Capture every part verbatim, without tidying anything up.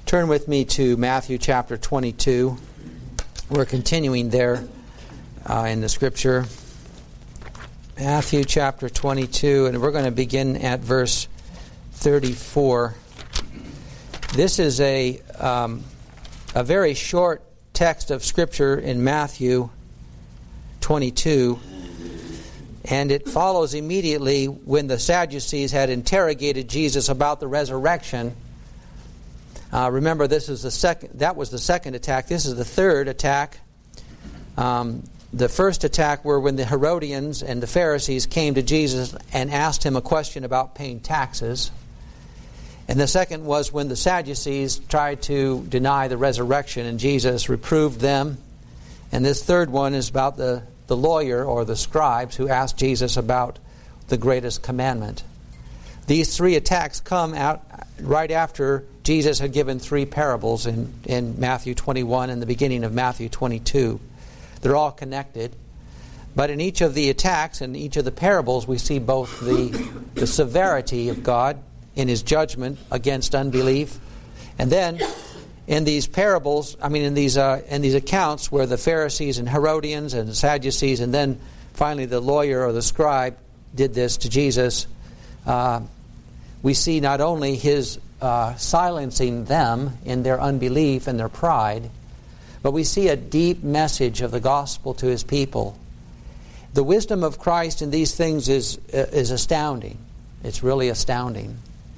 Turn with me to Matthew chapter twenty-two. We're continuing there uh, in the Scripture. Matthew chapter twenty-two, and we're going to begin at verse thirty-four. This is a um, a very short text of Scripture in Matthew twenty-two, and it follows immediately when the Sadducees had interrogated Jesus about the resurrection. Uh, remember, this is the second. That was the second attack. This is the third attack. Um, the first attack were when the Herodians and the Pharisees came to Jesus and asked him a question about paying taxes. And the second was when the Sadducees tried to deny the resurrection, and Jesus reproved them. And this third one is about the, the lawyer or the scribes who asked Jesus about the greatest commandment. These three attacks come out right after Jesus had given three parables in, in Matthew twenty-one and the beginning of Matthew twenty-two. They're all connected. But in each of the attacks and each of the parables, we see both the, the severity of God in His judgment against unbelief. And then in these parables, I mean in these uh, in these accounts where the Pharisees and Herodians and the Sadducees and then finally the lawyer or the scribe did this to Jesus, uh, we see not only His uh, silencing them in their unbelief and their pride, but we see a deep message of the gospel to His people. The wisdom of Christ in these things is is astounding. It's really astounding.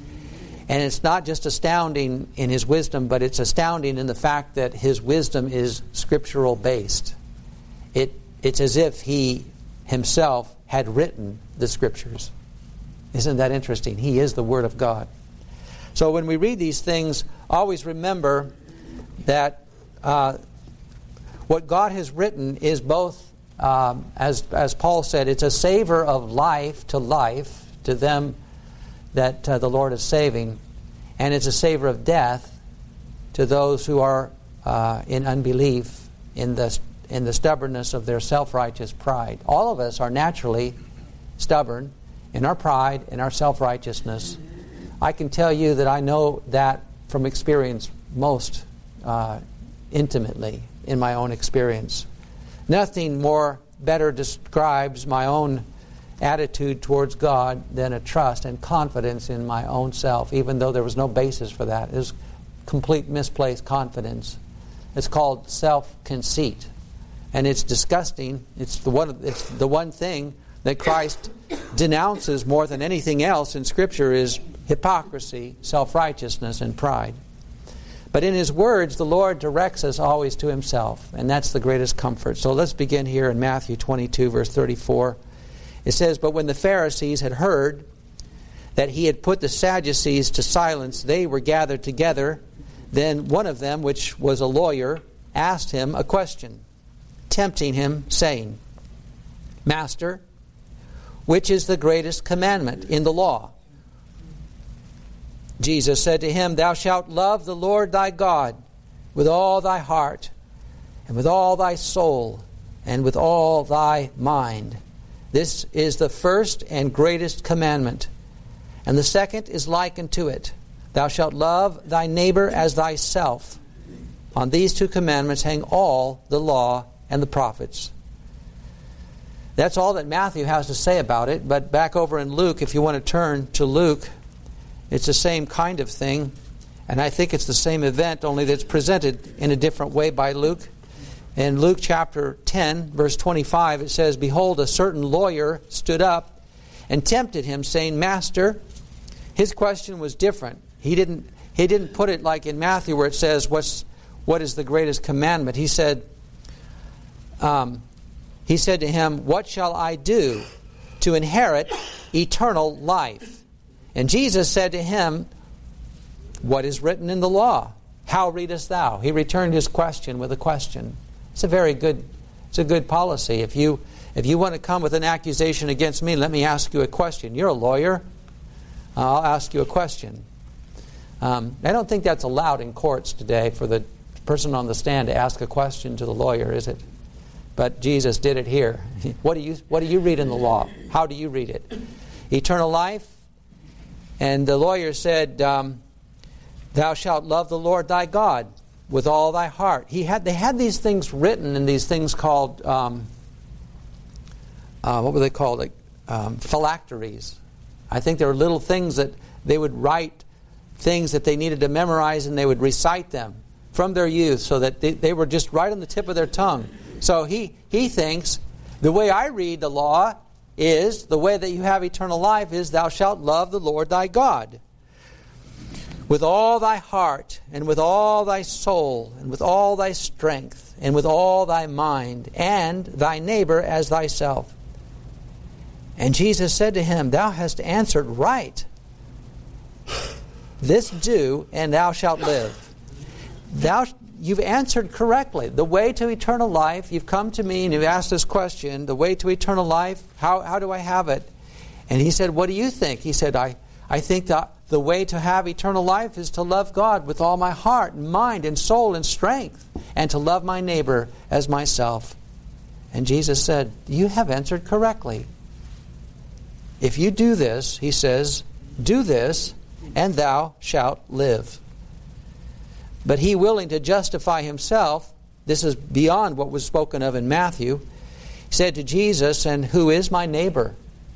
And it's not just astounding in His wisdom, but it's astounding in the fact that His wisdom is scriptural based. It it's as if He Himself had written the Scriptures. Isn't that interesting? He is the Word of God. So when we read these things, always remember that uh, what God has written is both, um, as as Paul said, it's a savor of life to life to them that uh, the Lord is saving, and it's a savor of death to those who are uh, in unbelief, in the in the stubbornness of their self-righteous pride. All of us are naturally stubborn in our pride, in our self-righteousness. I can tell you that I know that from experience most uh, intimately in my own experience. Nothing more better describes my own attitude towards God than a trust and confidence in my own self, even though there was no basis for that. It was complete misplaced confidence. It's called self-conceit. And it's disgusting. It's the one, it's the one thing that Christ denounces more than anything else in Scripture is hypocrisy, self-righteousness, and pride. But in His words, the Lord directs us always to Himself, and that's the greatest comfort. So let's begin here in Matthew twenty-two, verse thirty-four. It says, "But when the Pharisees had heard that He had put the Sadducees to silence, they were gathered together. Then one of them, which was a lawyer, asked Him a question, tempting Him, saying, 'Master, which is the greatest commandment in the law?' Jesus said to him, 'Thou shalt love the Lord thy God with all thy heart, and with all thy soul, and with all thy mind. This is the first and greatest commandment. And the second is like unto it. Thou shalt love thy neighbor as thyself. On these two commandments hang all the law and the prophets.'" That's all that Matthew has to say about it. But back over in Luke, if you want to turn to Luke, it's the same kind of thing. And I think it's the same event, only that it's presented in a different way by Luke. In Luke chapter ten, verse twenty-five, it says, "Behold, a certain lawyer stood up and tempted Him, saying, 'Master,'" his question was different. He didn't he didn't put it like in Matthew where it says, What's what is the greatest commandment? He said, um, he said to him, "What shall I do to inherit eternal life?" And Jesus said to him, "What is written in the law? How readest thou?" He returned his question with a question. It's a very good, it's a good policy. If you if you want to come with an accusation against me, let me ask you a question. You're a lawyer. I'll ask you a question. Um, I don't think that's allowed in courts today for the person on the stand to ask a question to the lawyer, is it? But Jesus did it here. What do you what do you read in the law? How do you read it? Eternal life. And the lawyer said, um, Thou shalt love the Lord thy God with all thy heart. He had they had these things written in these things called um, uh, what were they called? Like, um, phylacteries. I think there were little things that they would write, things that they needed to memorize, and they would recite them from their youth, so that they, they were just right on the tip of their tongue. So he he thinks, the way I read the law is, the way that you have eternal life is, thou shalt love the Lord thy God with all thy heart, and with all thy soul, and with all thy strength, and with all thy mind, and thy neighbor as thyself. And Jesus said to him, Thou hast answered right. This do, and thou shalt live. Thou, you've answered correctly. The way to eternal life, you've come to me and you've asked this question, the way to eternal life, how, how do I have it? And he said, what do you think? He said, I, I think that the way to have eternal life is to love God with all my heart and mind and soul and strength, and to love my neighbor as myself. And Jesus said, you have answered correctly. If you do this, he says, do this, and thou shalt live. But he, willing to justify himself, this is beyond what was spoken of in Matthew, said to Jesus, and who is my neighbor?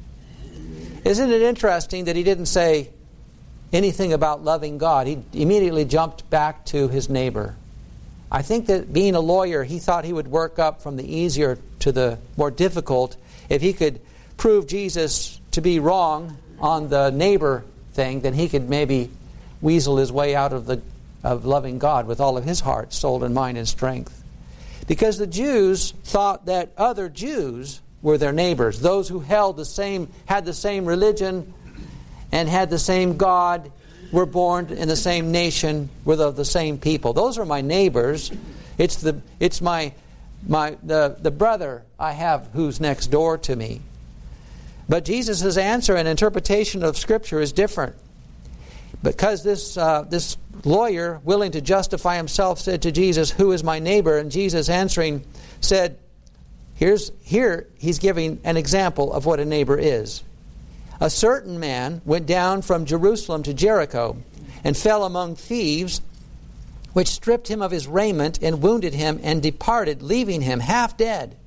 Isn't it interesting that he didn't say anything about loving God? He immediately jumped back to his neighbor. I think that being a lawyer, he thought he would work up from the easier to the more difficult if he could prove Jesus to be wrong on the neighbor thing, then he could maybe weasel his way out of the of loving God with all of his heart, soul, and mind and strength. Because the Jews thought that other Jews were their neighbors, those who held the same, had the same religion and had the same God, were born in the same nation, were of the same people. Those are my neighbors. It's the it's my my the the brother I have who's next door to me. But Jesus' answer and interpretation of Scripture is different. Because this uh, this lawyer, willing to justify himself, said to Jesus, who is my neighbor? And Jesus answering said, Here's here he's giving an example of what a neighbor is. A certain man went down from Jerusalem to Jericho and fell among thieves, which stripped him of his raiment and wounded him and departed, leaving him half dead.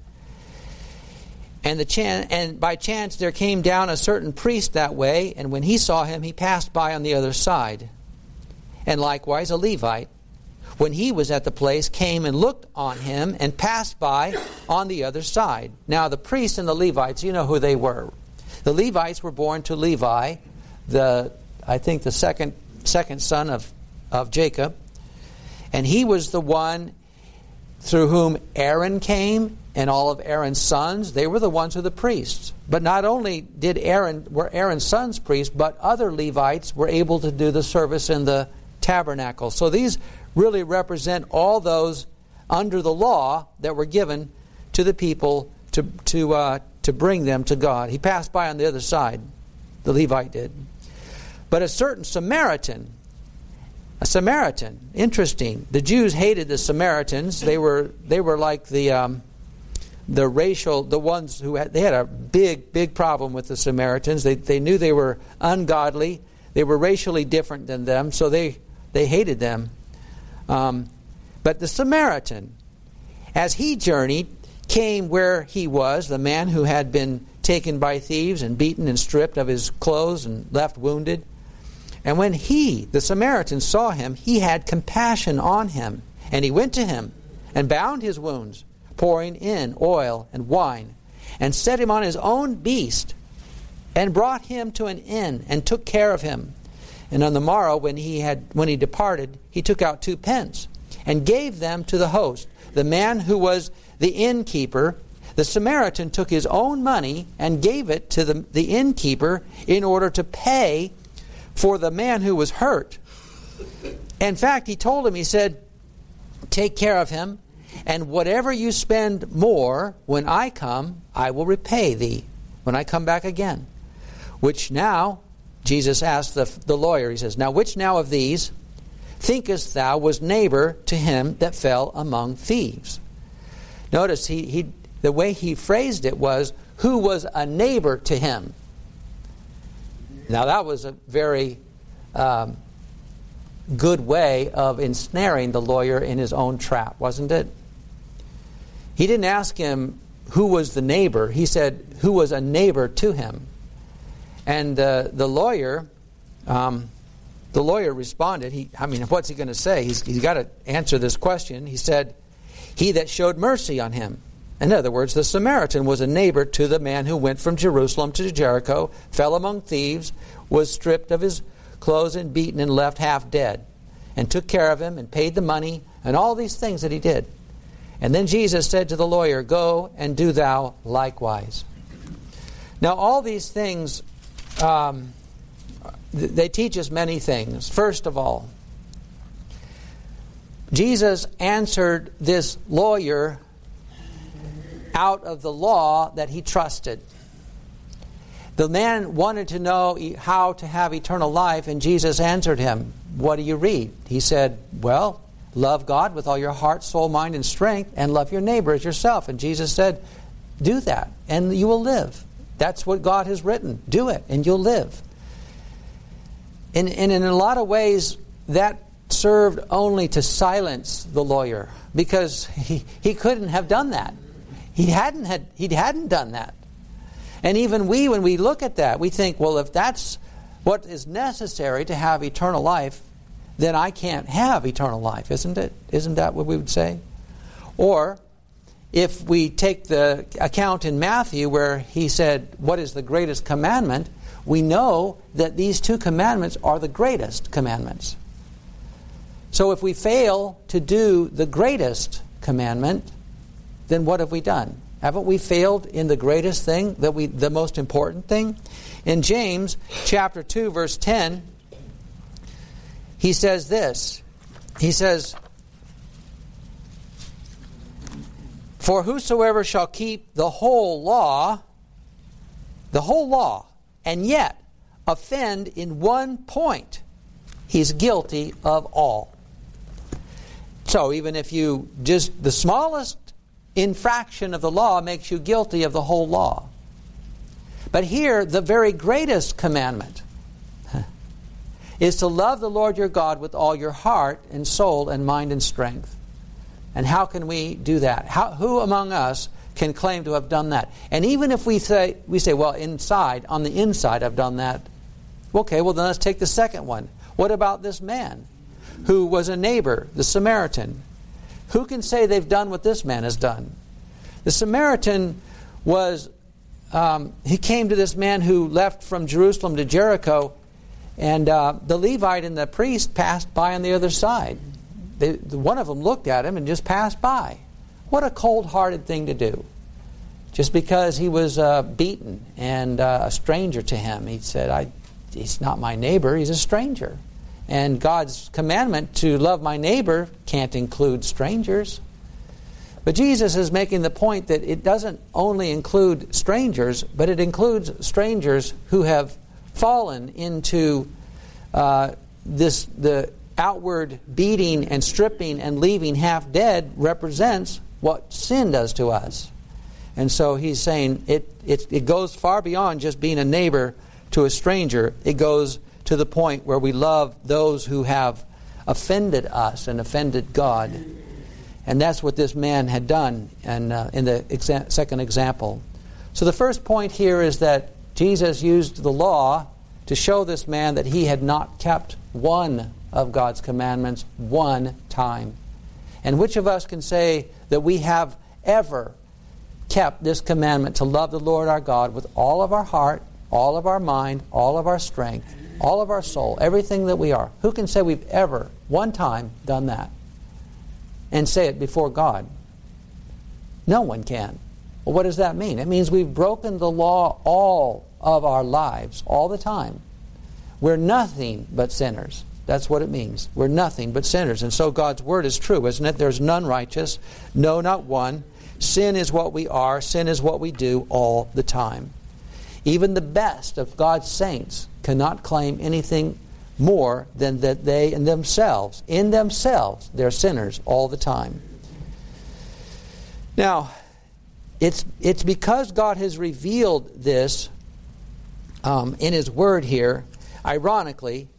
And the chan- and by chance there came down a certain priest that way, and when he saw him, he passed by on the other side. And likewise a Levite, when he was at the place, came and looked on him and passed by on the other side. Now the priests and the Levites, you know who they were. The Levites were born to Levi, the I think the second second son of, of Jacob. And he was the one through whom Aaron came, and all of Aaron's sons. They were the ones who were the priests. But not only did Aaron were Aaron's sons priests, but other Levites were able to do the service in the tabernacle. So these really represent all those under the law that were given to the people to to uh, to bring them to God. He passed by on the other side, the Levite did. But a certain Samaritan, a Samaritan, interesting. The Jews hated the Samaritans. They were they were like the um, the racial, the ones who had, they had a big big problem with the Samaritans. They they knew they were ungodly. They were racially different than them, so they they hated them. Um, but the Samaritan, as he journeyed, came where he was, the man who had been taken by thieves and beaten and stripped of his clothes and left wounded. And when he, the Samaritan, saw him, he had compassion on him. And he went to him and bound his wounds, pouring in oil and wine, and set him on his own beast, and brought him to an inn, and took care of him. And on the morrow, when he had when he departed, he took out two pence, and gave them to the host. The man who was the innkeeper, the Samaritan, took his own money and gave it to the, the innkeeper in order to pay for the man who was hurt. In fact, he told him, he said, take care of him, and whatever you spend more, when I come, I will repay thee, when I come back again. Which now, Jesus asked the, the lawyer, he says, now which now of these thinkest thou was neighbor to him that fell among thieves? Notice he, he the way he phrased it was, who was a neighbor to him? Now that was a very um, good way of ensnaring the lawyer in his own trap, wasn't it? He didn't ask him who was the neighbor. He said who was a neighbor to him. And uh, the lawyer, um, the lawyer responded. He, I mean, what's he going to say? He's, he's got to answer this question. He said, "He that showed mercy on him." In other words, the Samaritan was a neighbor to the man who went from Jerusalem to Jericho, fell among thieves, was stripped of his clothes and beaten and left half dead, and took care of him and paid the money and all these things that he did. And then Jesus said to the lawyer, "Go and do thou likewise." Now all these things, um, they teach us many things. First of all, Jesus answered this lawyer out of the law that he trusted. The man wanted to know how to have eternal life, and Jesus answered him, "What do you read?" He said, "Well, love God with all your heart, soul, mind, and strength, and love your neighbor as yourself." And Jesus said, "Do that, and you will live. That's what God has written. Do it, and you'll live." And, and in a lot of ways, that served only to silence the lawyer, because he, he couldn't have done that. He hadn't had he hadn't done that. And even we, when we look at that, we think, well, if that's what is necessary to have eternal life, then I can't have eternal life, isn't it? Isn't that what we would say? Or if we take the account in Matthew where he said, "What is the greatest commandment?" we know that these two commandments are the greatest commandments. So if we fail to do the greatest commandment, then what have we done? Haven't we failed in the greatest thing, that we, the most important thing? In James chapter two, verse ten, he says this. He says, "For whosoever shall keep the whole law, the whole law, and yet offend in one point, he's guilty of all." So even if you just, the smallest infraction of the law makes you guilty of the whole law. But here, the very greatest commandment is to love the Lord your God with all your heart and soul and mind and strength. And how can we do that? How, who among us can claim to have done that? And even if we say, we say, well, inside, on the inside I've done that. Okay, well then let's take the second one. What about this man who was a neighbor, the Samaritan? Who can say they've done what this man has done? The Samaritan was, um, he came to this man who left from Jerusalem to Jericho, and uh, the Levite and the priest passed by on the other side. They, one of them looked at him and just passed by. What a cold-hearted thing to do. Just because he was uh, beaten and uh, a stranger to him, he said, I, he's not my neighbor, he's a stranger. And God's commandment to love my neighbor can't include strangers. But Jesus is making the point that it doesn't only include strangers, but it includes strangers who have fallen into uh, this, the outward beating and stripping and leaving half dead represents what sin does to us. And so he's saying it, it, it goes far beyond just being a neighbor to a stranger. It goes to the point where we love those who have offended us and offended God. And that's what this man had done and, uh, in the exa- second example. So the first point here is that Jesus used the law to show this man that he had not kept one of God's commandments one time. And which of us can say that we have ever kept this commandment to love the Lord our God with all of our heart, all of our mind, all of our strength, all of our soul, everything that we are? Who can say we've ever, one time, done that? And say it before God? No one can. Well, what does that mean? It means we've broken the law all of our lives, all the time. We're nothing but sinners. That's what it means. We're nothing but sinners. And so God's word is true, isn't it? There's none righteous, no, not one. Sin is what we are. Sin is what we do all the time. Even the best of God's saints cannot claim anything more than that they in themselves, in themselves, they're sinners all the time. Now, it's it's because God has revealed this um, in His Word here, ironically,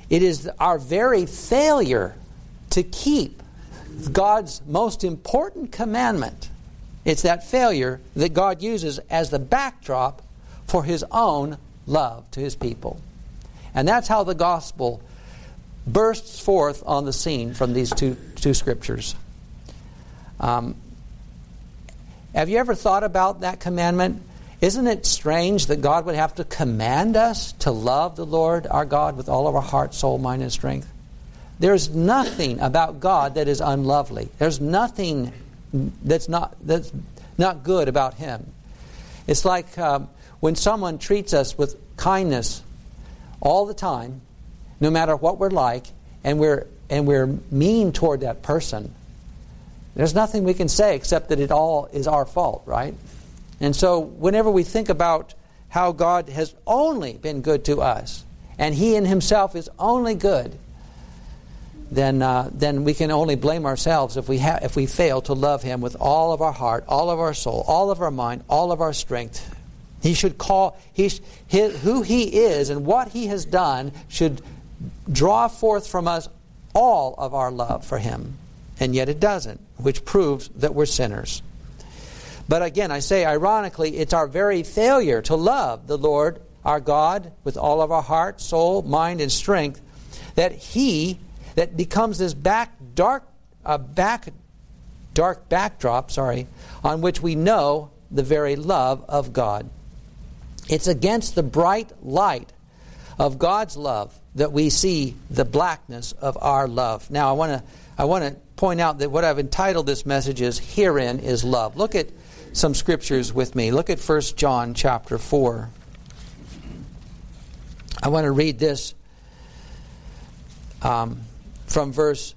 It is our very failure to keep God's most important commandment. It's that failure that God uses as the backdrop for His own love to His people. And that's how the gospel bursts forth on the scene from these two, two scriptures. Um, have you ever thought about that commandment? Isn't it strange that God would have to command us to love the Lord our God with all of our heart, soul, mind, and strength? There's nothing about God that is unlovely. There's nothing that's not that's not good about Him. It's like um, when someone treats us with kindness all the time, no matter what we're like, and we're and we're mean toward that person. There's nothing we can say except that it all is our fault, right? And so whenever we think about how God has only been good to us, and He in Himself is only good, then uh, then we can only blame ourselves if we ha- if we fail to love Him with all of our heart, all of our soul, all of our mind, all of our strength. He should call he his, who He is and what He has done should draw forth from us all of our love for Him, and yet it doesn't, which proves that we're sinners. But again, I say ironically, it's our very failure to love the Lord our God with all of our heart, soul, mind, and strength that He that becomes this back dark uh, back dark backdrop, sorry, on which we know the very love of God. It's against the bright light of God's love that we see the blackness of our love. Now, I want to I want to point out that what I've entitled this message is "Herein is Love." Look at some scriptures with me. Look at First John chapter four. I want to read this um, from verse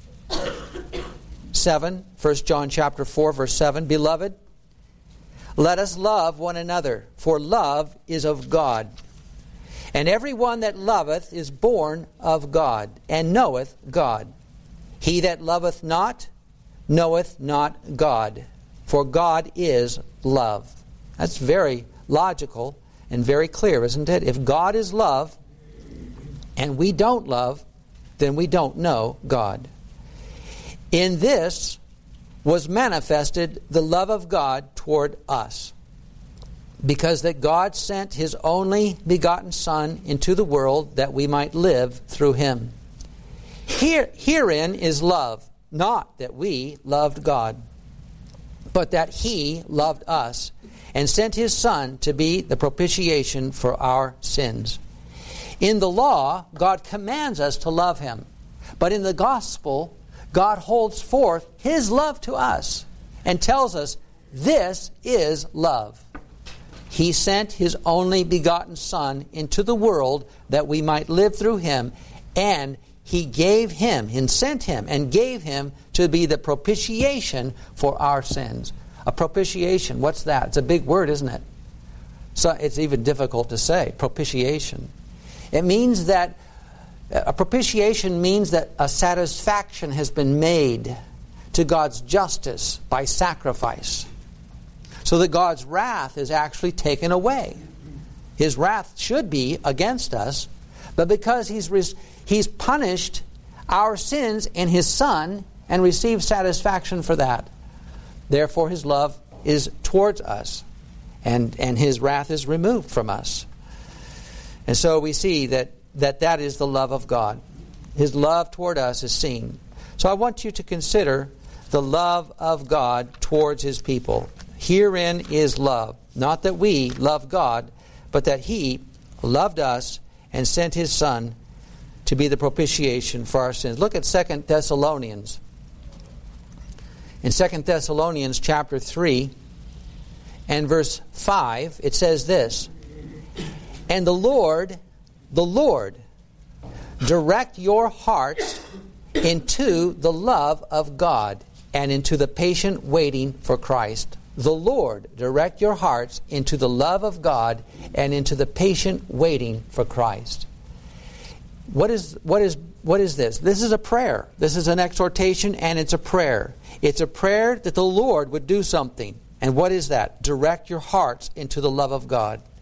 seven. First John chapter four, verse seven. Beloved, let us love one another, for love is of God. And every one that loveth is born of God, and knoweth God. He that loveth not, knoweth not God, for God is love. That's very logical and very clear, isn't it? If God is love, and we don't love, then we don't know God. In this was manifested the love of God toward us, because that God sent His only begotten Son into the world that we might live through Him. Here, herein is love, not that we loved God, but that He loved us and sent His Son to be the propitiation for our sins. In the law, God commands us to love Him, but in the gospel, God holds forth His love to us and tells us this is love. He sent His only begotten Son into the world that we might live through Him, and He gave Him, and sent Him, and gave Him to be the propitiation for our sins. A propitiation, what's that? It's a big word, isn't it? So it's even difficult to say, propitiation. It means that, a propitiation means that a satisfaction has been made to God's justice by sacrifice, so that God's wrath is actually taken away. His wrath should be against us, but because He's res- He's punished our sins in His Son and received satisfaction for that, therefore His love is towards us, and, and His wrath is removed from us. And so we see that, that that is the love of God. His love toward us is seen. So I want you to consider the love of God towards His people. Herein is love. Not that we love God, but that He loved us and sent His Son to be the propitiation for our sins. Look at Second Thessalonians. In Second Thessalonians chapter three and verse five, it says this, And the Lord, the Lord, direct your hearts into the love of God and into the patient waiting for Christ. The Lord direct your hearts into the love of God and into the patient waiting for Christ. What is what is what is this? This is a prayer. This is an exhortation, and it's a prayer. It's a prayer that the Lord would do something. And what is that? Direct your hearts into the love of God.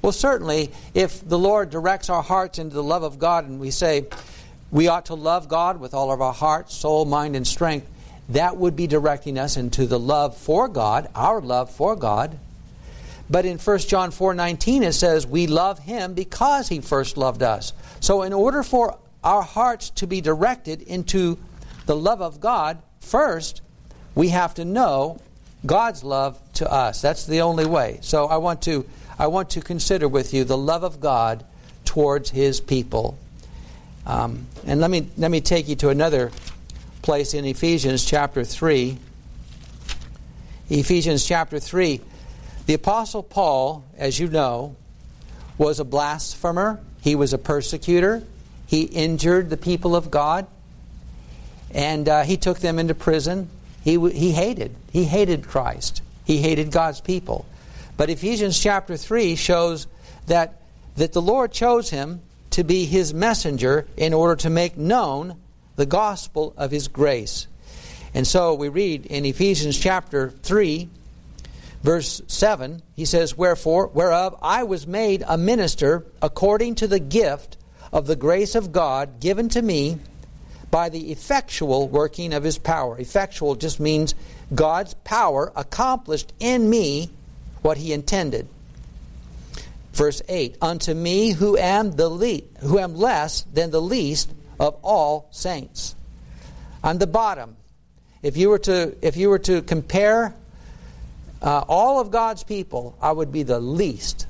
Well, certainly, if the Lord directs our hearts into the love of God and we say we ought to love God with all of our heart, soul, mind, and strength, that would be directing us into the love for God, our love for God. But in First John four nineteen it says we love Him because He first loved us. So in order for our hearts to be directed into the love of God, first we have to know God's love to us. That's the only way. So I want to I want to consider with you the love of God towards His people. Um, and let me let me take you to another place in Ephesians chapter three. Ephesians chapter three. The Apostle Paul, as you know, was a blasphemer. He was a persecutor. He injured the people of God. And uh, he took them into prison. He, he hated. He hated Christ. He hated God's people. But Ephesians chapter three shows that, that the Lord chose him to be His messenger in order to make known the gospel of His grace. And so we read in Ephesians chapter three, verse seven, he says, Wherefore, whereof I was made a minister according to the gift of the grace of God given to me by the effectual working of His power. Effectual just means God's power accomplished in me what He intended. Verse eight, Unto me who am the le- who am less than the least of all saints. On the bottom, if you were to if you were to compare Uh, all of God's people, I would be the least.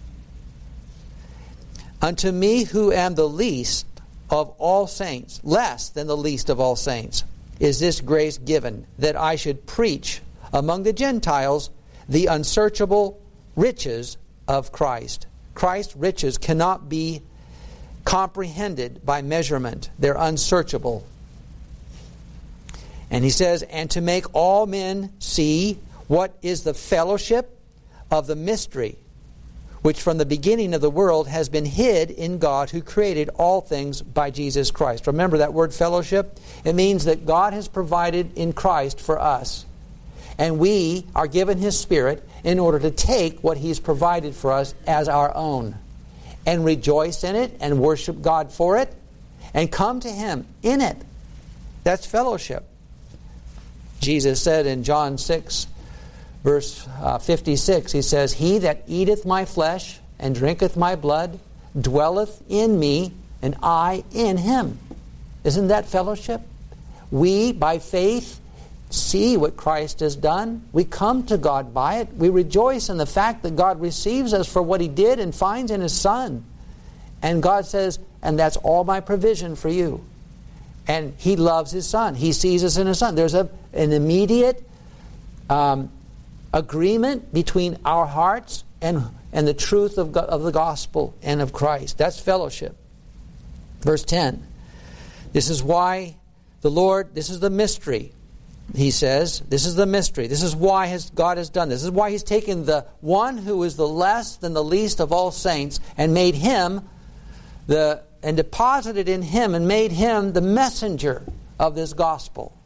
Unto me who am the least of all saints, less than the least of all saints, is this grace given, that I should preach among the Gentiles the unsearchable riches of Christ. Christ's riches cannot be comprehended by measurement. They're unsearchable. And he says, and to make all men see what is the fellowship of the mystery, which from the beginning of the world has been hid in God who created all things by Jesus Christ. Remember that word fellowship? It means that God has provided in Christ for us. And we are given His Spirit in order to take what He's provided for us as our own. And rejoice in it and worship God for it. And come to Him in it. That's fellowship. Jesus said in John six, verse uh, fifty-six, He says, He that eateth my flesh and drinketh my blood dwelleth in me, and I in him. Isn't that fellowship? We, by faith, see what Christ has done. We come to God by it. We rejoice in the fact that God receives us for what He did and finds in His Son. And God says, and that's all my provision for you. And He loves His Son. He sees us in His Son. There's a, an immediate um, agreement between our hearts and, and the truth of, of the gospel and of Christ. That's fellowship. Verse ten. This is why the Lord, this is the mystery. He says, this is the mystery. This is why his, God has done this. This is why He's taken the one who is the less than the least of all saints and made Him the and deposited in Him and made Him the messenger of this gospel.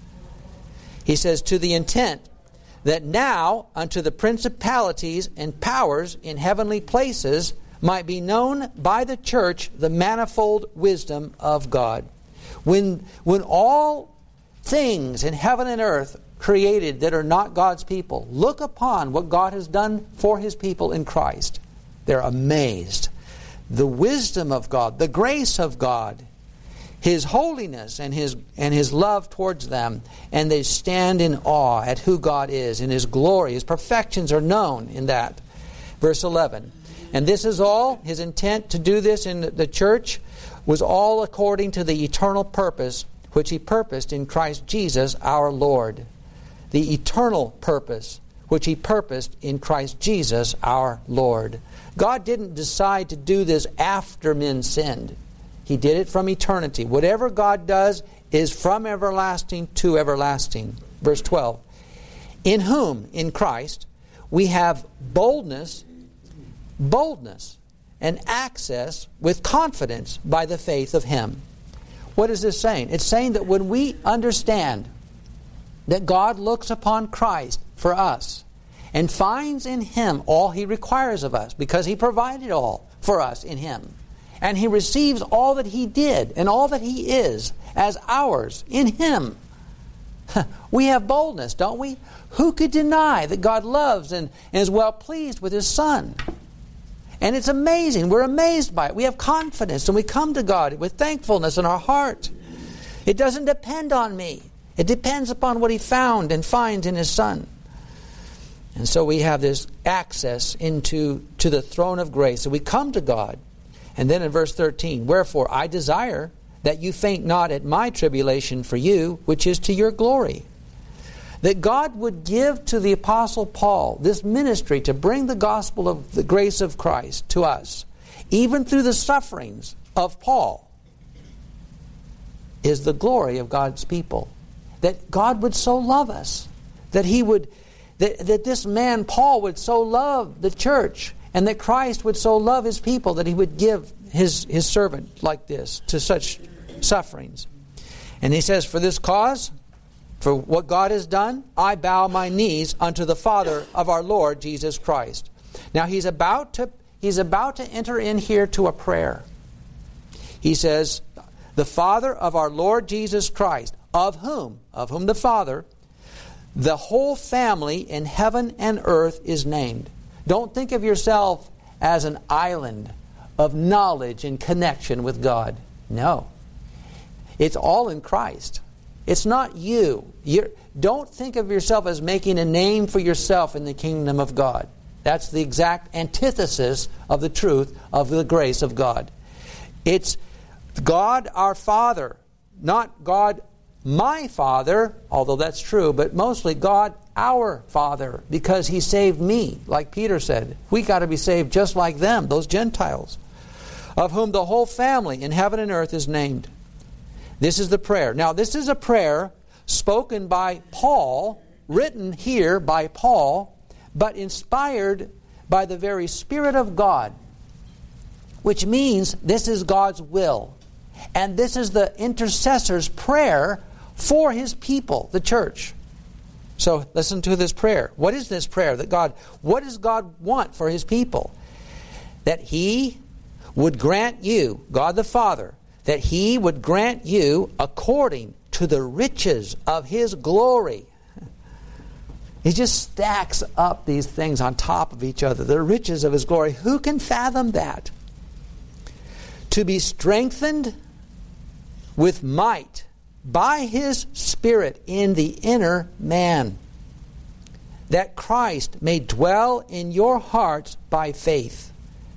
He says, to the intent that now unto the principalities and powers in heavenly places might be known by the church the manifold wisdom of God. When, when all things in heaven and earth created that are not God's people look upon what God has done for His people in Christ, they're amazed. The wisdom of God, the grace of God, His holiness and His and His love towards them, and they stand in awe at who God is, in His glory. His perfections are known in that. Verse eleven. And this is all, His intent to do this in the church was all according to the eternal purpose which He purposed in Christ Jesus our Lord. The eternal purpose which He purposed in Christ Jesus our Lord. God didn't decide to do this after men sinned. He did it from eternity. Whatever God does is from everlasting to everlasting. Verse twelve. In whom, in Christ, we have boldness, boldness, and access with confidence by the faith of Him. What is this saying? It's saying that when we understand that God looks upon Christ for us, and finds in Him all He requires of us, because He provided all for us in Him. And He receives all that He did and all that He is as ours in Him. We have boldness, don't we? Who could deny that God loves and, and is well pleased with His Son? And it's amazing. We're amazed by it. We have confidence, and we come to God with thankfulness in our heart. It doesn't depend on me. It depends upon what He found and finds in His Son. And so we have this access into to the throne of grace. So we come to God. And then in verse thirteen, wherefore I desire that you faint not at my tribulation for you, which is to your glory. That God would give to the Apostle Paul this ministry to bring the gospel of the grace of Christ to us, even through the sufferings of Paul, is the glory of God's people. That God would so love us, that He would, that, that this man Paul would so love the church, and that Christ would so love His people that He would give His, his servant like this to such sufferings. And he says, for this cause, for what God has done, I bow my knees unto the Father of our Lord Jesus Christ. Now he's about to he's about to enter in here to a prayer. He says, the Father of our Lord Jesus Christ, of whom, of whom the Father, the whole family in heaven and earth is named. Don't think of yourself as an island of knowledge and connection with God. No. It's all in Christ. It's not you. You're, don't think of yourself as making a name for yourself in the kingdom of God. That's the exact antithesis of the truth of the grace of God. It's God our Father, not God my Father, although that's true, but mostly God our Father, because He saved me, like Peter said. We got to be saved just like them, those Gentiles, of whom the whole family in heaven and earth is named. This is the prayer. Now, this is a prayer spoken by Paul, written here by Paul, but inspired by the very Spirit of God, which means this is God's will. And this is the intercessor's prayer for His people, the church. So listen to this prayer. What is this prayer that God, what does God want for His people? That He would grant you, God the Father, that He would grant you according to the riches of His glory. He just stacks up these things on top of each other. The riches of His glory. Who can fathom that? To be strengthened with might by His Spirit in the inner man, that Christ may dwell in your hearts by faith.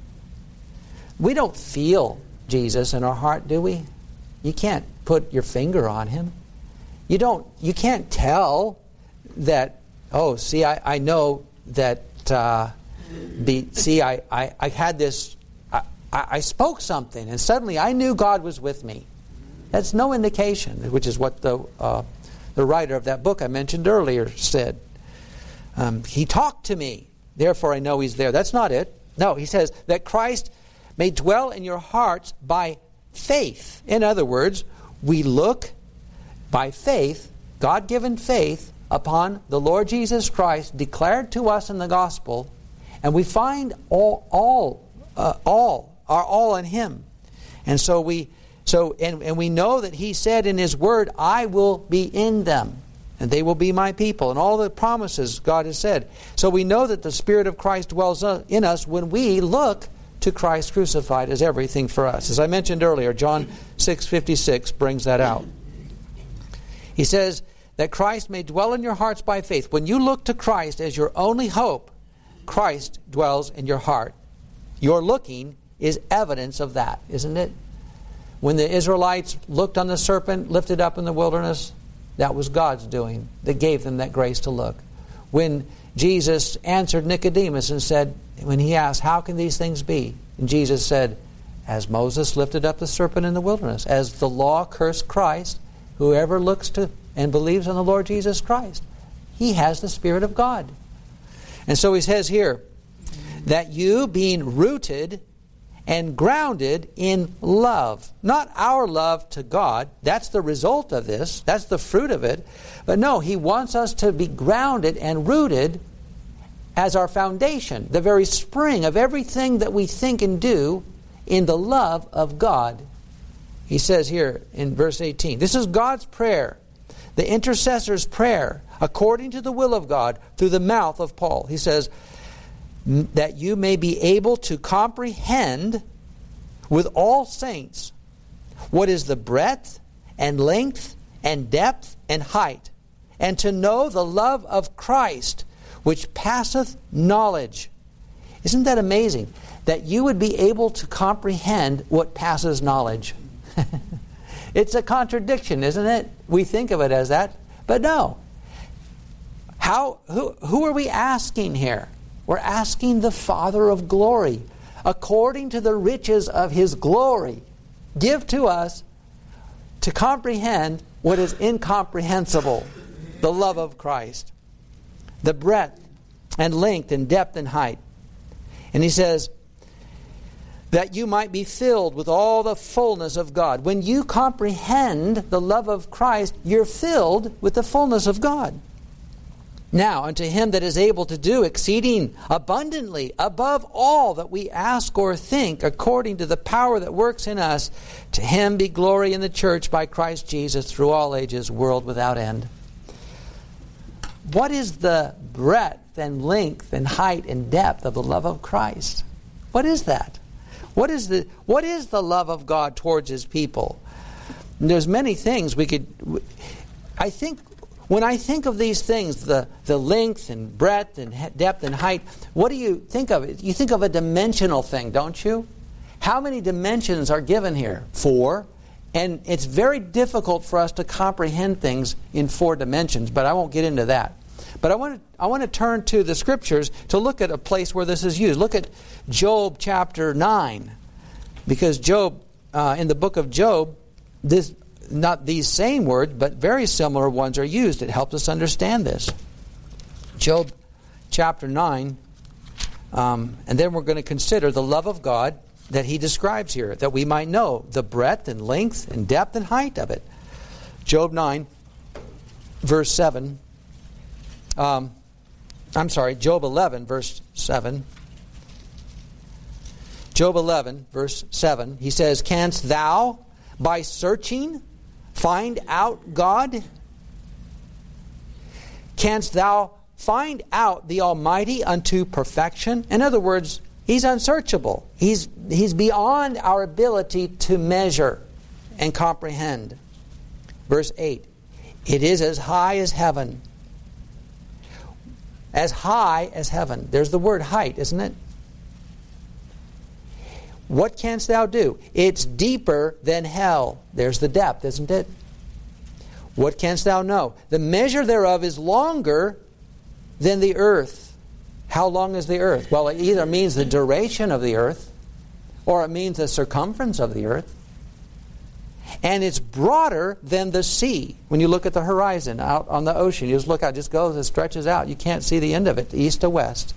We don't feel Jesus in our heart, do we? You can't put your finger on Him. You don't. You can't tell that, oh, see, I, I know that, uh, be, see, I, I, I had this, I, I spoke something, and suddenly I knew God was with me. That's no indication, which is what the, uh, the writer of that book I mentioned earlier said. Um, he talked to me, therefore I know He's there. That's not it. No, he says that Christ may dwell in your hearts by faith. In other words, we look by faith, God-given faith, upon the Lord Jesus Christ declared to us in the gospel, and we find all, all, uh, all, our all in Him. And so we, so and, and we know that He said in His Word, I will be in them, and they will be my people, and all the promises God has said. So we know that the Spirit of Christ dwells in us when we look to Christ crucified as everything for us. As I mentioned earlier, John six fifty-six brings that out. He says that Christ may dwell in your hearts by faith. When you look to Christ as your only hope, Christ dwells in your heart. Your looking is evidence of that, isn't it? When the Israelites looked on the serpent lifted up in the wilderness, that was God's doing that gave them that grace to look. When Jesus answered Nicodemus and said, when he asked, how can these things be? And Jesus said, as Moses lifted up the serpent in the wilderness, as the law cursed Christ, whoever looks to and believes on the Lord Jesus Christ, he has the Spirit of God. And so he says here, that you being rooted and grounded in love. Not our love to God. That's the result of this. That's the fruit of it. But no, He wants us to be grounded and rooted as our foundation, the very spring of everything that we think and do in the love of God. He says here in verse eighteen, this is God's prayer, the intercessor's prayer, according to the will of God, through the mouth of Paul. He says, that you may be able to comprehend with all saints what is the breadth and length and depth and height, and to know the love of Christ, which passeth knowledge. Isn't that amazing? That you would be able to comprehend what passes knowledge. It's a contradiction, isn't it? We think of it as that, but no. How? Who, who are we asking here? We're asking the Father of glory, according to the riches of His glory, give to us to comprehend what is incomprehensible, the love of Christ, the breadth and length and depth and height. And he says, that you might be filled with all the fullness of God. When you comprehend the love of Christ, you're filled with the fullness of God. Now, unto Him that is able to do exceeding abundantly above all that we ask or think, according to the power that works in us, to Him be glory in the church by Christ Jesus through all ages, world without end. What is the breadth and length and height and depth of the love of Christ? What is that? What is the what is the love of God towards His people? And there's many things we could... I think... When I think of these things, the, the length and breadth and depth and height, what do you think of? You think of a dimensional thing, don't you? How many dimensions are given here? Four. And it's very difficult for us to comprehend things in four dimensions, but I won't get into that. But I want to, I want to turn to the Scriptures to look at a place where this is used. Look at Job chapter nine. Because Job, uh, in the book of Job, this... not these same words, but very similar ones are used. It helps us understand this. Job chapter nine, um, and then we're going to consider the love of God that he describes here, that we might know the breadth and length and depth and height of it. Job nine, verse seven. Um, I'm sorry, Job eleven, verse seven. Job eleven, verse seven. He says, canst thou by searching find out God? Canst thou find out the Almighty unto perfection? In other words, He's unsearchable. He's, he's beyond our ability to measure and comprehend. Verse eight. It is as high as heaven. As high as heaven. There's the word height, isn't it? What canst thou do? It's deeper than hell. There's the depth, isn't it? What canst thou know? The measure thereof is longer than the earth. How long is the earth? Well, it either means the duration of the earth, or it means the circumference of the earth. And it's broader than the sea. When you look at the horizon out on the ocean, you just look out, it just goes, it stretches out. You can't see the end of it, east to west.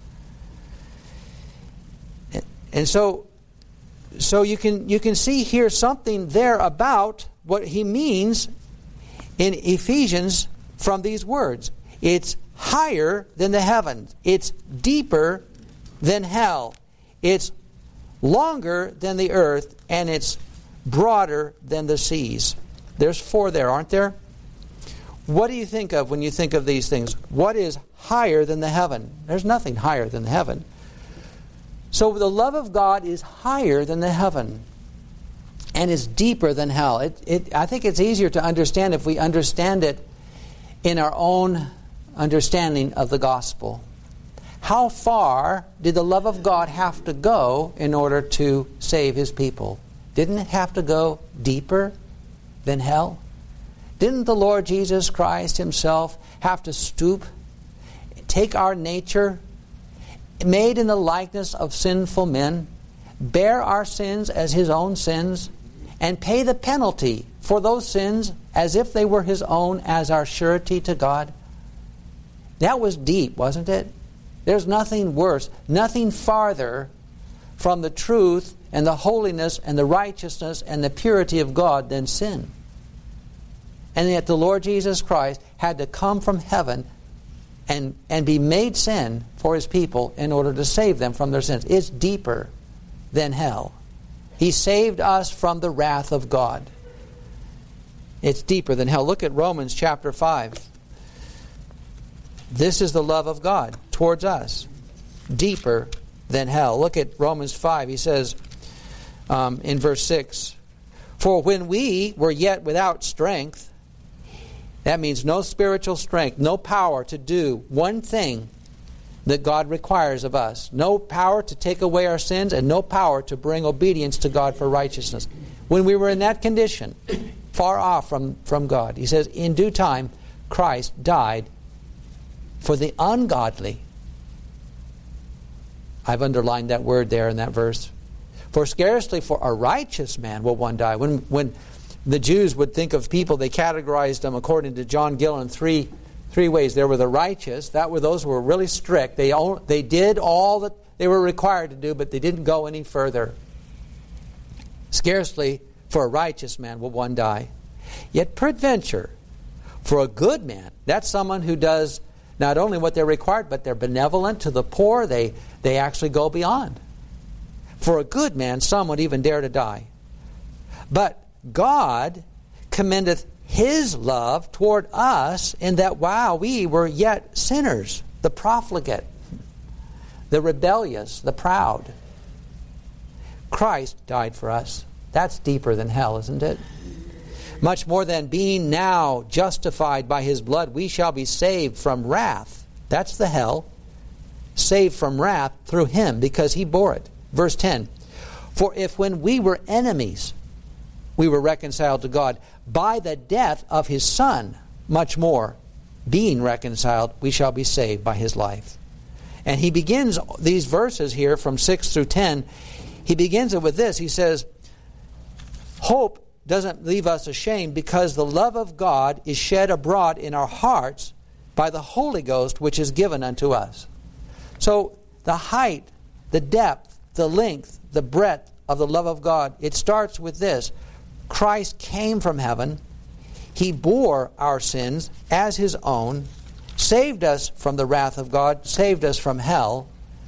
And so... So you can you can see here something there about what he means in Ephesians from these words. It's higher than the heavens. It's deeper than hell. It's longer than the earth, and it's broader than the seas. There's four there, aren't there? What do you think of when you think of these things? What is higher than the heaven? There's nothing higher than the heaven. So the love of God is higher than the heaven and is deeper than hell. It, it, I think it's easier to understand if we understand it in our own understanding of the gospel. How far did the love of God have to go in order to save His people? Didn't it have to go deeper than hell? Didn't the Lord Jesus Christ Himself have to stoop, take our nature, made in the likeness of sinful men, bear our sins as His own sins, and pay the penalty for those sins as if they were His own as our surety to God? That was deep, wasn't it? There's nothing worse, nothing farther from the truth and the holiness and the righteousness and the purity of God than sin. And yet the Lord Jesus Christ had to come from heaven and, and be made sin for his people in order to save them from their sins. It's deeper than hell. He saved us from the wrath of God. It's deeper than hell. Look at Romans chapter five. This is the love of God towards us. Deeper than hell. Look at Romans five. He says um, in verse six, "For when we were yet without strength," that means no spiritual strength, no power to do one thing that God requires of us. No power to take away our sins and no power to bring obedience to God for righteousness. When we were in that condition, far off from, from God, he says, in due time, Christ died for the ungodly. I've underlined that word there in that verse. For scarcely for a righteous man will one die. When, when the Jews would think of people, they categorized them according to John Gill in three three ways. There were the righteous. That were those who were really strict. They all, they did all that they were required to do, but they didn't go any further. Scarcely for a righteous man will one die. Yet peradventure, for a good man, that's someone who does not only what they're required, but they're benevolent to the poor. They, they actually go beyond. For a good man, some would even dare to die. But God commendeth His love toward us in that while we were yet sinners, the profligate, the rebellious, the proud, Christ died for us. That's deeper than hell, isn't it? Much more than being now justified by His blood, we shall be saved from wrath. That's the hell. Saved from wrath through Him, because He bore it. Verse ten, "For if when we were enemies, we were reconciled to God by the death of His Son, much more, being reconciled, we shall be saved by His life." And he begins these verses here from six through ten. He begins it with this. He says, hope doesn't leave us ashamed because the love of God is shed abroad in our hearts by the Holy Ghost which is given unto us. So the height, the depth, the length, the breadth of the love of God, it starts with this. Christ came from heaven. He bore our sins as His own, saved us from the wrath of God, saved us from hell,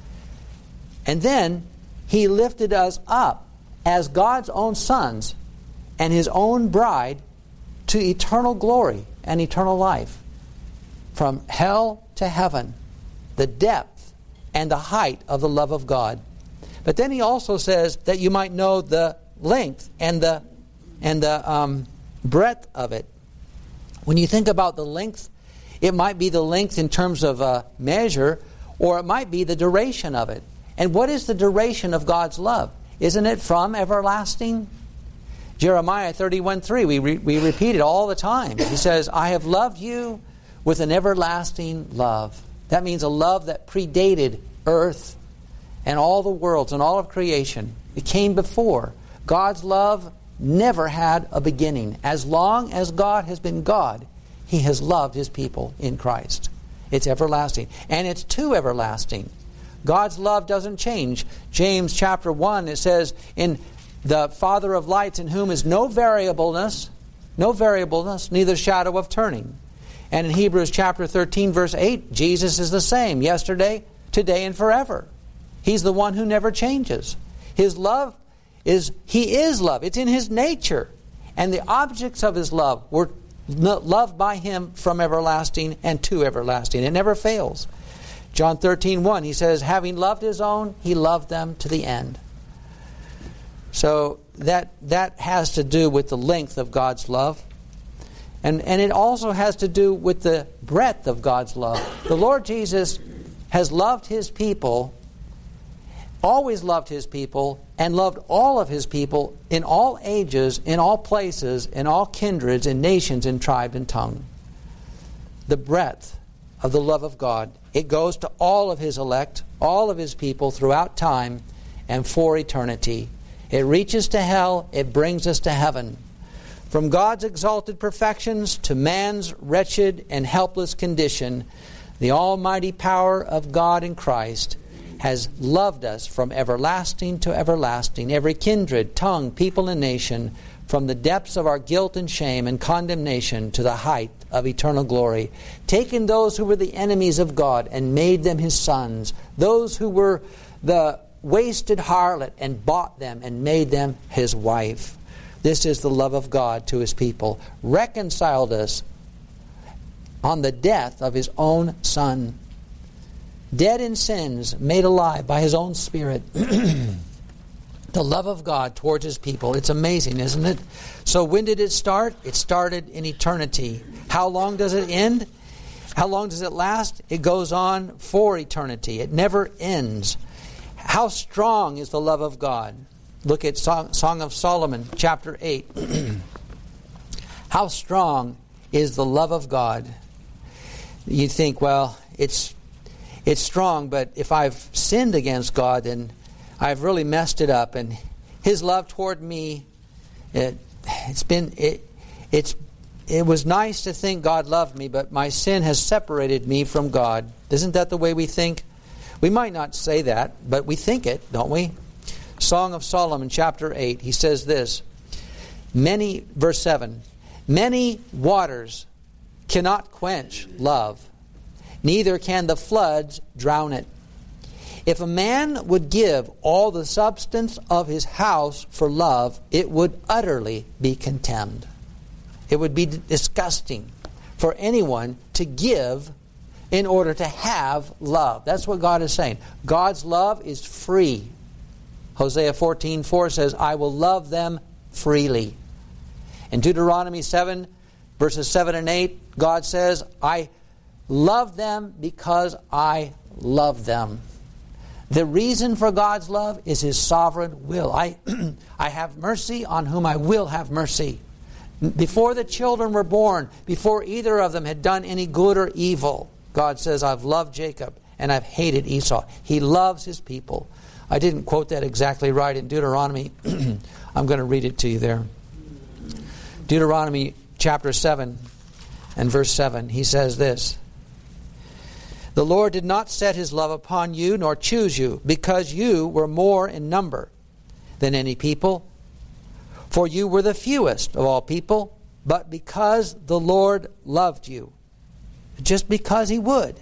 and then He lifted us up as God's own sons and His own bride to eternal glory and eternal life. From hell to heaven, the depth and the height of the love of God. But then He also says that you might know the length and the and the um, breadth of it. When you think about the length, it might be the length in terms of a measure, or it might be the duration of it. And what is the duration of God's love? Isn't it from everlasting? Jeremiah thirty-one three, we, re- we repeat it all the time. He says, I have loved you with an everlasting love. That means a love that predated earth and all the worlds and all of creation. It came before. God's love never had a beginning. As long as God has been God, He has loved His people in Christ. It's everlasting. And it's to everlasting. God's love doesn't change. James chapter one, it says, in the Father of lights, in whom is no variableness, no variableness, neither shadow of turning. And in Hebrews chapter thirteen, verse eight, Jesus is the same yesterday, today, and forever. He's the one who never changes. His love is, He is love. It's in His nature. And the objects of His love were loved by Him from everlasting and to everlasting. It never fails. John thirteen one, He says, having loved His own, He loved them to the end. So that that has to do with the length of God's love. And, and it also has to do with the breadth of God's love. The Lord Jesus has loved His people, always loved His people, and loved all of His people in all ages, in all places, in all kindreds, in nations, in tribe and tongue. The breadth of the love of God, it goes to all of His elect, all of His people throughout time and for eternity. It reaches to hell, it brings us to heaven. From God's exalted perfections to man's wretched and helpless condition, the almighty power of God in Christ has loved us from everlasting to everlasting, every kindred, tongue, people, and nation, from the depths of our guilt and shame and condemnation to the height of eternal glory, taking those who were the enemies of God and made them his sons, those who were the wasted harlot and bought them and made them his wife. This is the love of God to his people, reconciled us on the death of his own Son, dead in sins, made alive by his own Spirit. The love of God towards his people. It's amazing, isn't it? So when did it start? It started in eternity. How long does it end? How long does it last? It goes on for eternity. It never ends. How strong is the love of God? Look at Song, Song of Solomon, chapter eight. How strong is the love of God? You think, well, it's it's strong, but if I've sinned against God, then I've really messed it up, and his love toward me, it, it's been it, it's it was nice to think God loved me, but my sin has separated me from God. Isn't that the way we think? We might not say that, but we think it, don't we? Song of Solomon, chapter eight, he says this, many, verse seven, many waters cannot quench love, neither can the floods drown it. If a man would give all the substance of his house for love, it would utterly be contemned. It would be disgusting for anyone to give in order to have love. That's what God is saying. God's love is free. Hosea fourteen four says, I will love them freely. In Deuteronomy seven, verses seven and eight, God says, I love them because I love them. The reason for God's love is his sovereign will. I, I have mercy on whom I will have mercy. Before the children were born, before either of them had done any good or evil, God says, I've loved Jacob and I've hated Esau. He loves his people. I didn't quote that exactly right in Deuteronomy. I'm going to read it to you there. Deuteronomy chapter seven and verse seven. He says this, the Lord did not set his love upon you, nor choose you, because you were more in number than any people. For you were the fewest of all people, but because the Lord loved you, just because he would,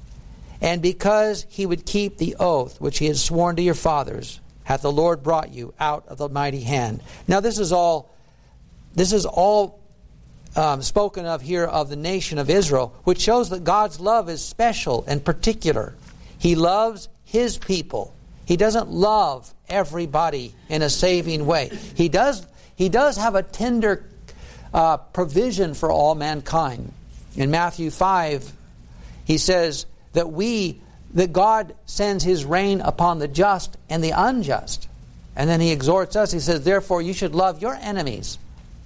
and because he would keep the oath which he had sworn to your fathers, hath the Lord brought you out of the mighty hand. Now this is all, this is all Um, spoken of here of the nation of Israel, which shows that God's love is special and particular. He loves his people. He doesn't love everybody in a saving way. He does, he does have a tender uh, provision for all mankind. In Matthew five, he says that we, that God sends his rain upon the just and the unjust. And then he exhorts us, he says, therefore you should love your enemies.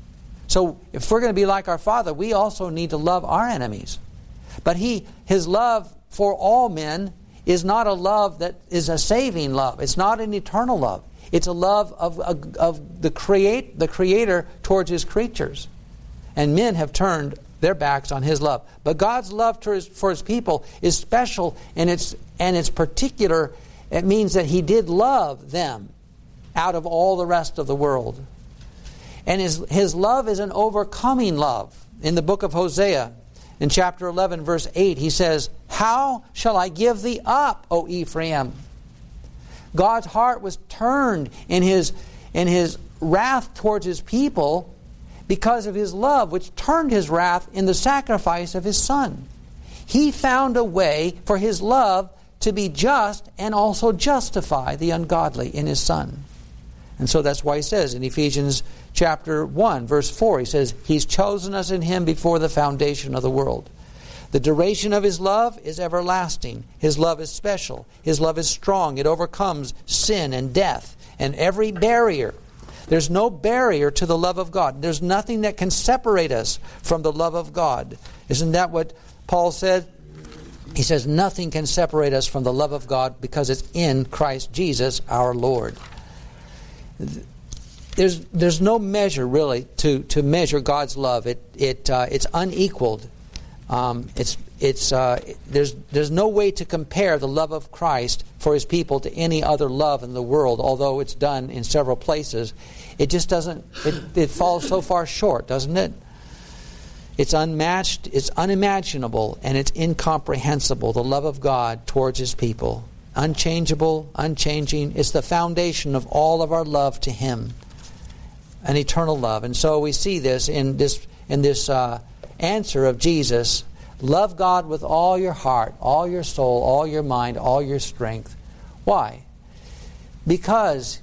So if we're going to be like our Father, we also need to love our enemies. But he, his love for all men is not a love that is a saving love. It's not an eternal love. It's a love of, of, of the create the Creator towards his creatures. And men have turned their backs on his love. But God's love to his, for his people is special, and it's, and it's particular. It means that he did love them out of all the rest of the world. And his, his love is an overcoming love. In the book of Hosea, in chapter eleven, verse eight, he says, how shall I give thee up, O Ephraim? God's heart was turned in his, in his wrath towards his people because of his love, which turned his wrath in the sacrifice of his Son. He found a way for his love to be just and also justify the ungodly in his Son. And so that's why he says in Ephesians chapter one, verse four, he says, he's chosen us in him before the foundation of the world. The duration of his love is everlasting. His love is special. His love is strong. It overcomes sin and death and every barrier. There's no barrier to the love of God. There's nothing that can separate us from the love of God. Isn't that what Paul said? He says, nothing can separate us from the love of God because it's in Christ Jesus our Lord. There's there's no measure really to, to measure God's love. It it uh, it's unequaled. Um, it's it's uh, there's there's no way to compare the love of Christ for His people to any other love in the world, although it's done in several places. It just doesn't, it, it falls so far short, doesn't it? It's unmatched, it's unimaginable, and it's incomprehensible, the love of God towards His people. Unchangeable, unchanging. It's the foundation of all of our love to Him. An eternal love. And so we see this in this in this uh, answer of Jesus. Love God with all your heart, all your soul, all your mind, all your strength. Why? Because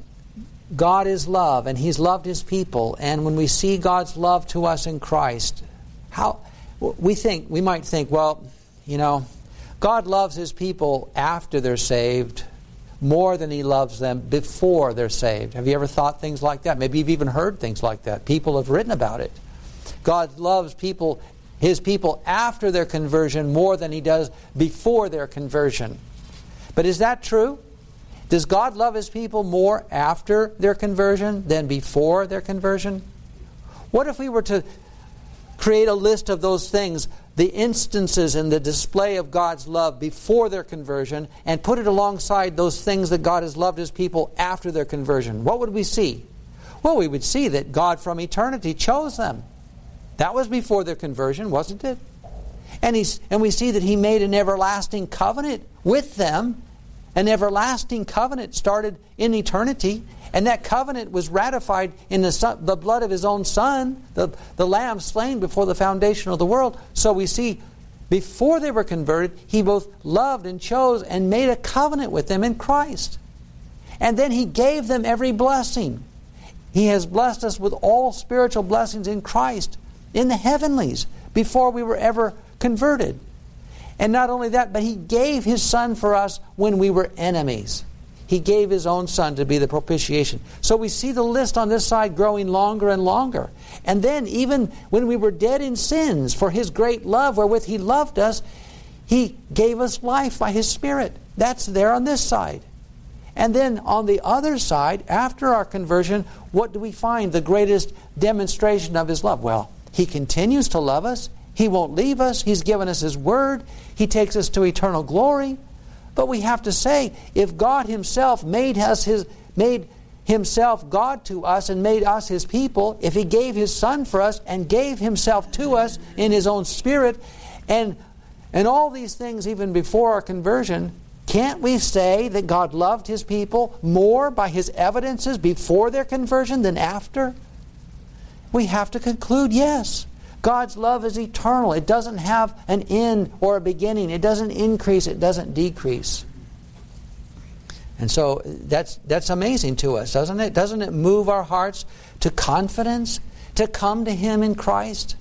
God is love, and He's loved His people. And when we see God's love to us in Christ, how we think we might think, well, you know, God loves His people after they're saved more than He loves them before they're saved. Have you ever thought things like that? Maybe you've even heard things like that. People have written about it. God loves people, His people after their conversion more than He does before their conversion. But is that true? Does God love His people more after their conversion than before their conversion? What if we were to create a list of those things, the instances in the display of God's love before their conversion, and put it alongside those things that God has loved His people after their conversion? What would we see? Well, we would see that God from eternity chose them. That was before their conversion, wasn't it? And, he's, and we see that He made an everlasting covenant with them. An everlasting covenant started in eternity. And that covenant was ratified in the, son, the blood of His own Son, the, the Lamb slain before the foundation of the world. So we see, before they were converted, He both loved and chose and made a covenant with them in Christ. And then He gave them every blessing. He has blessed us with all spiritual blessings in Christ, in the heavenlies, before we were ever converted. And not only that, but He gave His Son for us when we were enemies. He gave His own Son to be the propitiation. So we see the list on this side growing longer and longer. And then even when we were dead in sins, for His great love wherewith He loved us, He gave us life by His Spirit. That's there on this side. And then on the other side, after our conversion, what do we find the greatest demonstration of His love? Well, He continues to love us. He won't leave us. He's given us His Word. He takes us to eternal glory. But we have to say, if God Himself made us His, made Himself God to us and made us His people, if He gave His Son for us and gave Himself to us in His own Spirit, and and all these things even before our conversion, can't we say that God loved His people more by His evidences before their conversion than after? We have to conclude, yes. God's love is eternal. It doesn't have an end or a beginning. It doesn't increase. It doesn't decrease. And so that's that's amazing to us, doesn't it? Doesn't it move our hearts to confidence, to come to Him in Christ?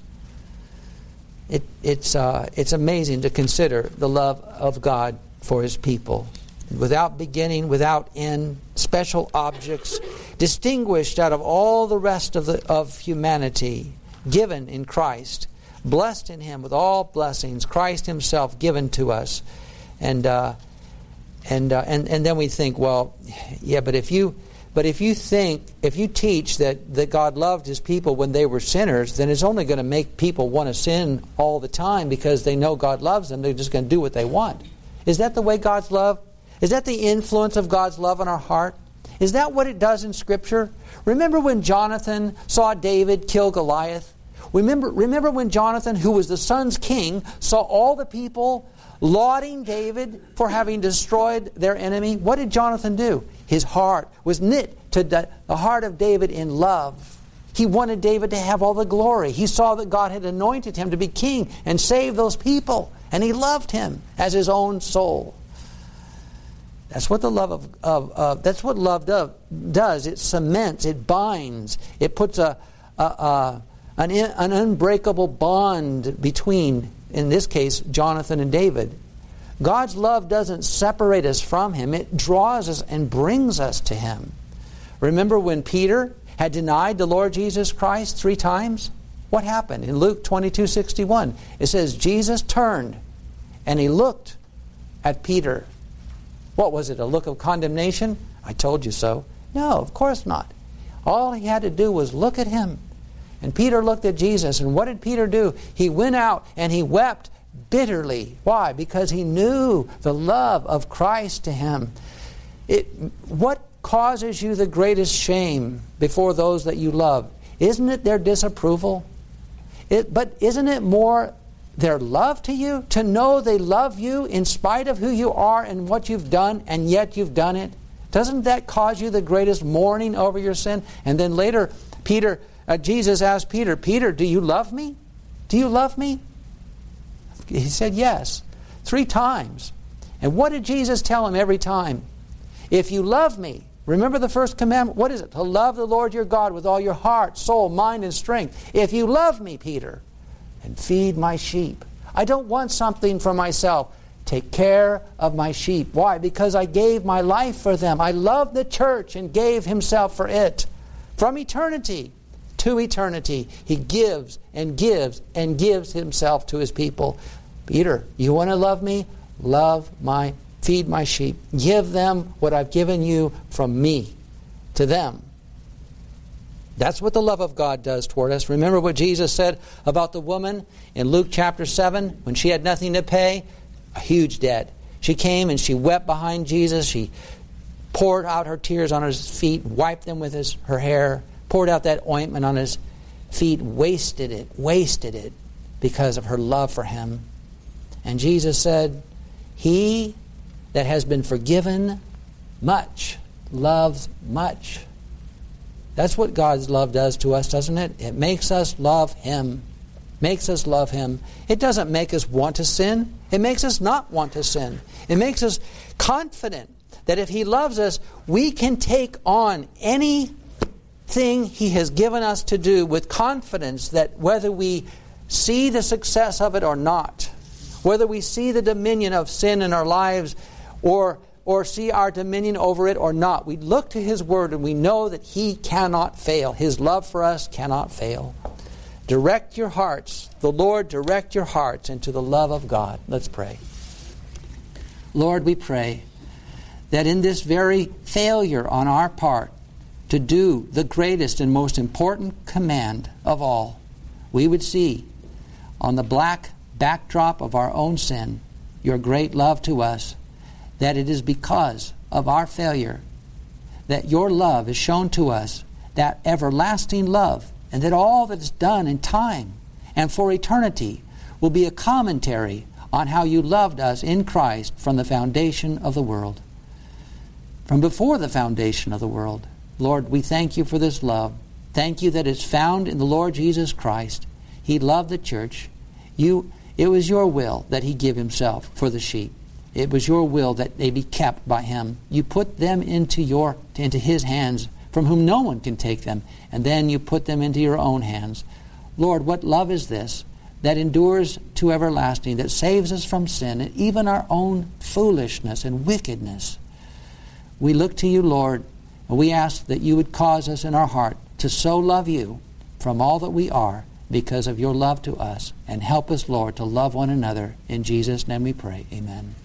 It, it's uh, it's amazing to consider the love of God for His people. Without beginning, without end, special objects, distinguished out of all the rest of the of humanity, given in Christ, blessed in Him with all blessings, Christ Himself given to us. And uh, and uh, and and then we think, well, yeah, but if you but if you think if you teach that, that God loved His people when they were sinners, then it's only going to make people want to sin all the time because they know God loves them. They're just going to do what they want. Is that the way God's love? Is that the influence of God's love in our heart? Is that what it does in Scripture? Remember when Jonathan saw David kill Goliath? Remember, remember when Jonathan, who was the son's king, saw all the people lauding David for having destroyed their enemy? What did Jonathan do? His heart was knit to the heart of David in love. He wanted David to have all the glory. He saw that God had anointed him to be king and save those people. And he loved him as his own soul. That's what the love of, of uh, that's what love do, does. It cements, it binds, it puts a, a, a an, an unbreakable bond between, in this case, Jonathan and David. God's love doesn't separate us from Him; it draws us and brings us to Him. Remember when Peter had denied the Lord Jesus Christ three times? What happened? In Luke twenty-two sixty-one, it says Jesus turned and He looked at Peter. What was it, a look of condemnation? I told you so. No, of course not. All he had to do was look at Him. And Peter looked at Jesus, and what did Peter do? He went out and he wept bitterly. Why? Because he knew the love of Christ to him. It, what causes you the greatest shame before those that you love? Isn't it their disapproval? It, but isn't it more their love to you? To know they love you in spite of who you are and what you've done, and yet you've done it? Doesn't that cause you the greatest mourning over your sin? And then later, Peter, uh, Jesus asked Peter, Peter, do you love me? Do you love me? He said yes, three times. And what did Jesus tell him every time? If you love me, remember the first commandment, what is it? To love the Lord your God with all your heart, soul, mind, and strength. If you love me, Peter, and feed my sheep. I don't want something for myself. Take care of my sheep. Why? Because I gave my life for them. I love the church and gave himself for it. From eternity to eternity, he gives and gives and gives himself to his people. Peter, you want to love me? Love my, feed my sheep. Give them what I've given you from me to them. That's what the love of God does toward us. Remember what Jesus said about the woman in Luke chapter seven, when she had nothing to pay, a huge debt. She came and she wept behind Jesus. She poured out her tears on his feet, wiped them with his, her hair, poured out that ointment on his feet, wasted it, wasted it because of her love for him. And Jesus said, he that has been forgiven much loves much. That's what God's love does to us, doesn't it? It makes us love him. Makes us love him. It doesn't make us want to sin. It makes us not want to sin. It makes us confident that if he loves us, we can take on anything he has given us to do with confidence, that whether we see the success of it or not, whether we see the dominion of sin in our lives or or see our dominion over it or not, we look to his word and we know that he cannot fail. His love for us cannot fail. Direct your hearts, the Lord direct your hearts into the love of God. Let's pray. Lord, we pray that in this very failure on our part to do the greatest and most important command of all, we would see on the black backdrop of our own sin your great love to us, that it is because of our failure that your love is shown to us, that everlasting love, and that all that is done in time and for eternity will be a commentary on how you loved us in Christ from the foundation of the world. From before the foundation of the world. Lord, we thank you for this love. Thank you that it's found in the Lord Jesus Christ. He loved the church. You, it was your will that he give himself for the sheep. It was your will that they be kept by him. You put them into your into his hands, from whom no one can take them, and then you put them into your own hands. Lord, what love is this that endures to everlasting, that saves us from sin and even our own foolishness and wickedness? We look to you, Lord, and we ask that you would cause us in our heart to so love you from all that we are because of your love to us, and help us, Lord, to love one another. In Jesus' name we pray. Amen.